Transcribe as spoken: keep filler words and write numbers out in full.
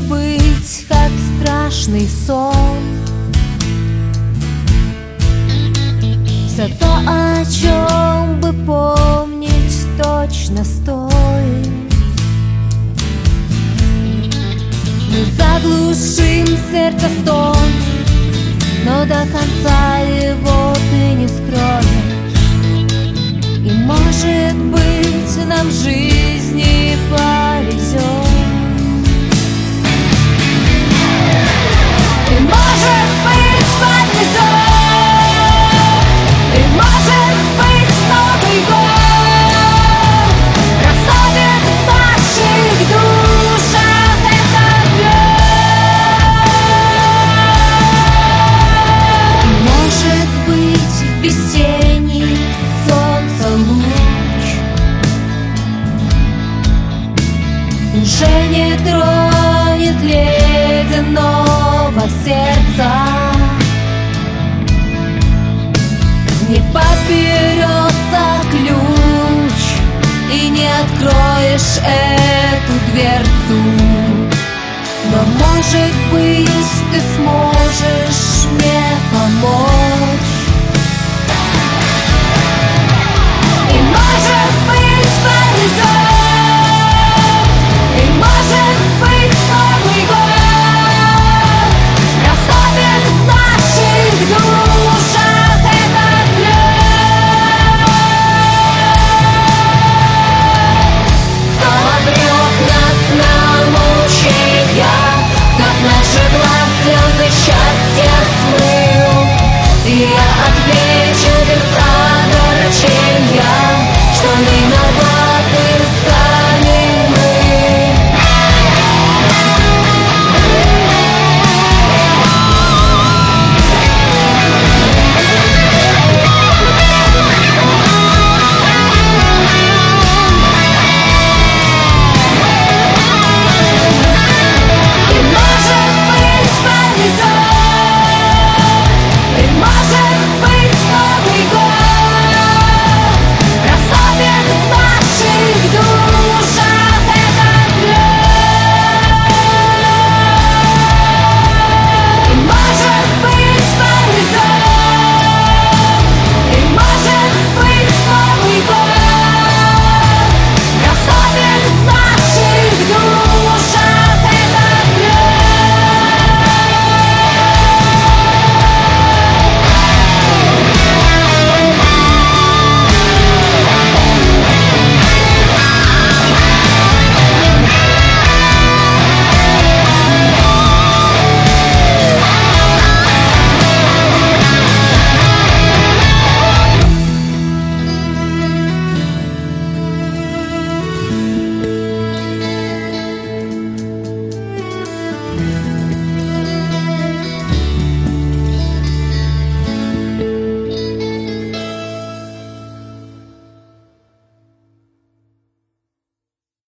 быть, как страшный сон. Все то, о чем бы помнить точно стоит. Мы заглушим сердце стон, но до конца его ты не скроешь. И может быть, нам в жизни повезет. И может быть, повезет. И может быть, Новый год расставит в наших душах этот лед. И может быть, весенний солнца луч уже не тронет ледяного сердца. Не подберется ключ и не откроешь эту дверцу. Но может быть, ты сможешь